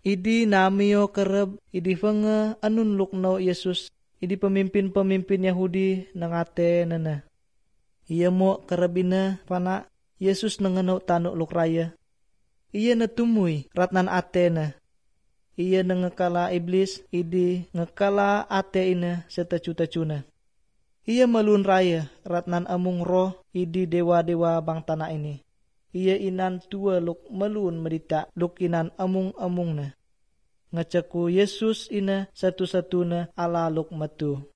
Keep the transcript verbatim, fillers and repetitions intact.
idi namiyo kereb, idi fenge anun lukno Yesus, idi pemimpin-pemimpin Yahudi nangate nana. Iya mo kerebina pana Yesus nangenau tanuk luk raya. Iya natumui ratnan atena. Iya nangekala iblis, idi ngekala ate ina setacu-tacuna. Iya malun raya ratnan amung roh idi dewa-dewa bang tanah ini. Iya inan tua luk malun medita luk inan amung-amung na. Ngacaku Yesus ina satu-satuna ala luk matu.